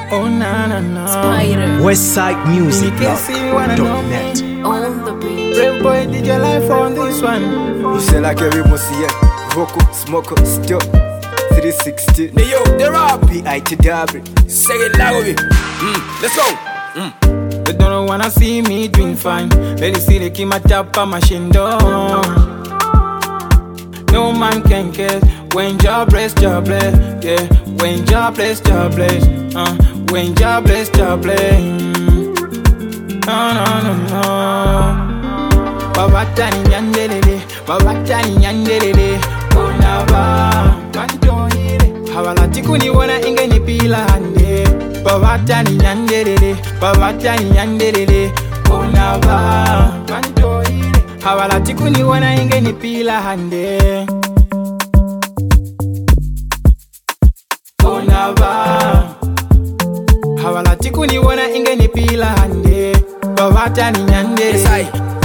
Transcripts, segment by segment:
Oh na na na. Spider. WestsideMusicBlog.net. On the beat. Brave boy, did your life on this one? You say like every musty, Roku, Smoker, Still, 360. Hey yo, they're up. B.I.T.W. Say it loud with me. Let's go. They don't wanna see me doing fine. Let me see the Kimatapa machine door. No man can catch when jobless, jobless. Yeah, when jobless, jobless. When jobless, jobless. No, no, no, no. Babatani nyandelele, babatani nyandelele. Onaba, kantoire. Hawalati kuniwana ingeni pila hande. Babatani nyandelele, babatani nyandelele. Onaba, kantoire. Hawalati kuniwana ingeni pila hande. Onaba. Hawalati kuniwana ingeni pila hande. Babatani nyandelele. Yes, I.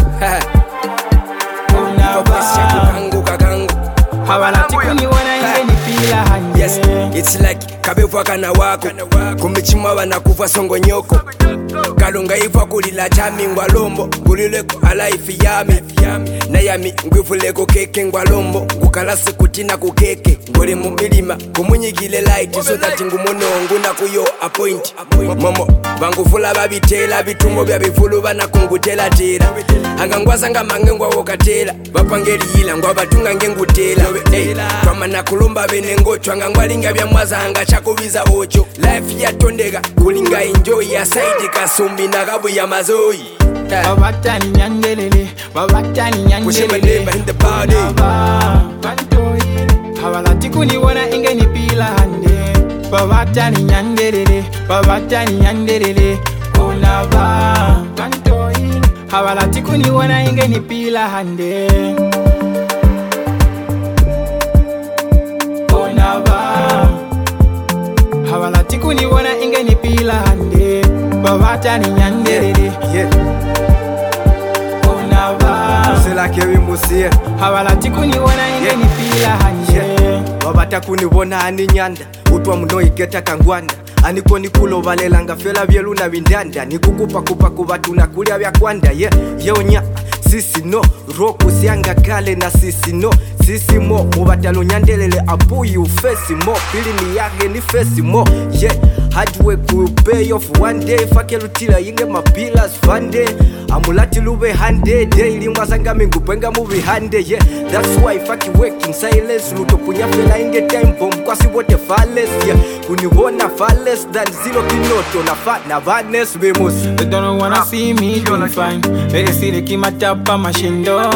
Kakangu, kakangu. Hawalati kuniwana ingeni pila hande. Yes, it's like kabevwa kana wako kumichimwa wanakufa songo nyoko kalunga ifa kulila chami ngwalombo ngulileko alaifi yami na yami ngwifuleko keke ngwalombo ngukalasi kutina kukeke ngoli mumilima kumunyikile light so that ngumunongu nakuyo appoint momo bangufula babitela bitumbo bya bifulu banakungutela tela angangwasanga mangengwa wokatela bapangeli yila ngwabatunga ngengutela kwama nakulumba benengochwa ngangwalinga bya mwazanga chakubiza ocho life yatondeka kulinga enjoy ya side kasumbi nagabu ya mazoyi Babatani nyandelele, babatani nyandelele. In the party. Hawalati kuniwana ingeni pila hande. Babatani nyandelele, babatani nyandelele. Onaba, kantoile. Hawalati kuniwana ingeni pila hande. Onaba. Hawalati kuniwana ingeni pila hande. Babatani nyandelele. Yeah. Onaba. You say like every musty, Hawalati kuniwana ingeni pila hande. Babata kunibona ani nyanda. Utwa muno igeta kangwanda. Aniko nikulo valelanga fela vyeluna vindanda. Nikukupa kupa kubatu na kulia vya kwanda. Yeonya sisi no roku sianga kale na sisi no sisi mo mubatalo nyandelele apuyi ufesi mo pili ni yage ni fesi mo hard work will pay off one day fakelutila yinge mapilas fande amulati lube hande daily mwazanga mingu penga movie hande that's why faki working silence lutopunya fela inge time bomb kwasi wote fales kunibona fales than zero kinoto na fat na vadness bemus. They don't wanna see me doing fine. Let me see the Kimatapa machine door.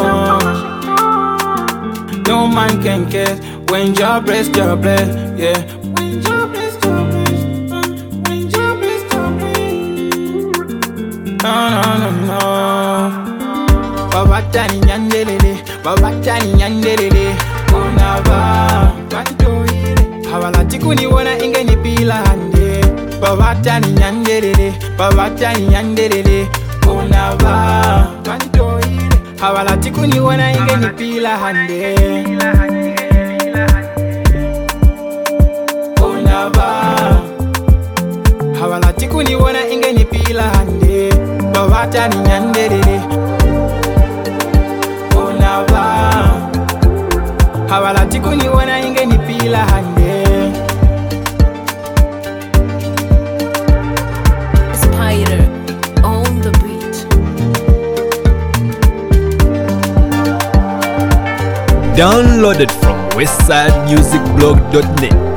No man can catch when jobless, jobless. Yeah, when jobless, jobless. When jobless, jobless. No, no, no, no. Babatani nyandelele, babatani nyandelele. Onaba, kantoile. Hawalati kuniwana ingeni pila hande. Babatani nyandelele, babatani nyandelele. Onaba, kantoile. Hawalati kuniwana ingeni pila hande. Onaba. Hawalati kuniwana ingeni pila hande. Babatani nyandelele. Onaba. Hawalati kuniwana ingeni pila hande. Spider. On the beat. Downloaded from WestsideMusicBlog.net.